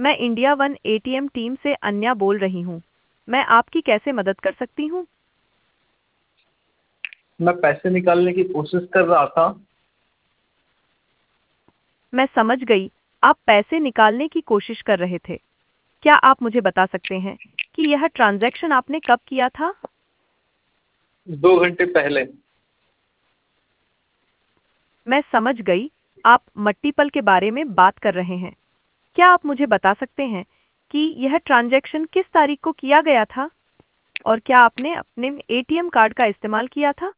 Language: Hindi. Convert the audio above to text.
मैं इंडिया वन एटीएम टीम से अन्या बोल रही हूँ। मैं आपकी कैसे मदद कर सकती हूँ? मैं पैसे निकालने की कोशिश कर रहा था। मैं समझ गई। आप पैसे निकालने की कोशिश कर रहे थे। क्या आप मुझे बता सकते हैं कि यह ट्रांजैक्शन आपने कब किया था? 2 घंटे पहले। मैं समझ गई। आप मट्टीपल के बारे में बात कर रहे हैं। क्या आप मुझे बता सकते हैं कि यह ट्रांजैक्शन किस तारीख को किया गया था और क्या आपने अपने एटीएम कार्ड का इस्तेमाल किया था?